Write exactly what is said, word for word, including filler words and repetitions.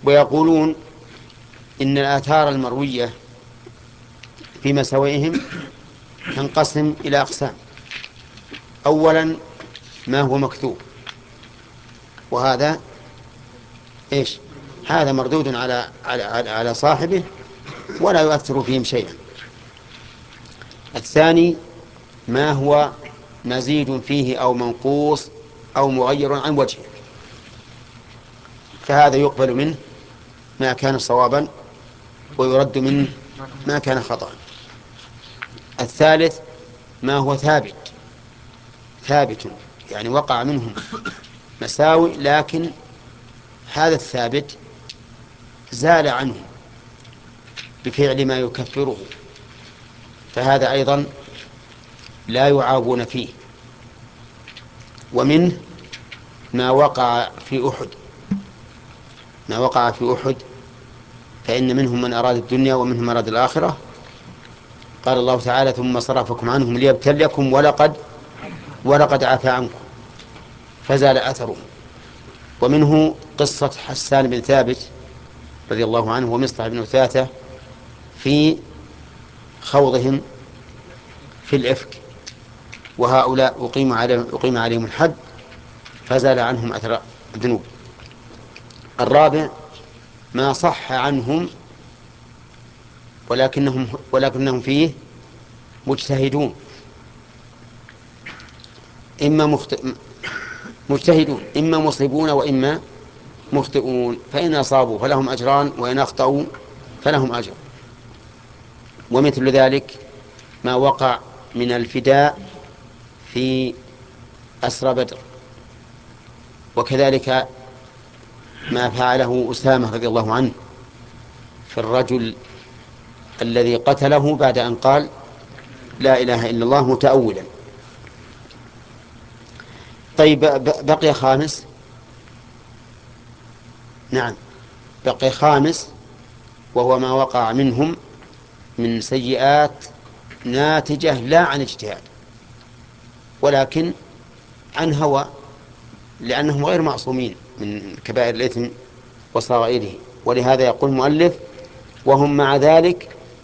ويقولون إن الآثار المروية في مساوئهم تنقسم إلى أقسام. أولا ما هو مكتوب، وهذا إيش؟ هذا مردود على على على صاحبه ولا يؤثر فيهم شيئا. الثاني ما هو مزيد فيه أو منقوص أو مغير عن وجهه، فهذا يقبل منه ما كان صوابا ويرد منه ما كان خطأ. الثالث ما هو ثابت ثابت يعني وقع منهم مساوئ لكن هذا الثابت زال عنه بفعل ما يكفره، فهذا أيضا لا يعابون فيه. ومنه ما وقع في أحد ما وقع في أحد فإن منهم من أراد الدنيا ومنهم من أراد الآخرة. قال الله تعالى ثم صرفكم عنهم ليبتليكم ولقد ولقد عفا عنكم فزال أثره. ومنه قصة حسان بن ثابت رضي الله عنه ومصطح بن أثاثة في خوضهم في الإفك، وهؤلاء أقيم عليهم, أقيم عليهم الحد فزال عنهم أثر الذنوب. الرابع ما صح عنهم ولكنهم, ولكنهم فيه مجتهدون، إما مخطئ مجتهدون إما مصيبون وإما مخطئون، فإن أصابوا فلهم أجران وإن أخطأوا فلهم أجر. ومثل ذلك ما وقع من الفداء في أسرى بدر، وكذلك ما فعله أسامة رضي الله عنه في الرجل الذي قتله بعد أن قال لا إله إلا الله متأولا. طيب بقي خامس. نعم بقي خامس، وهو ما وقع منهم من سيئات ناتجة لا عن اجتهاد ولكن عن هوى، لأنهم غير معصومين من كبائر الإثم وصغائره. ولهذا يقول المؤلف وهم مع ذلك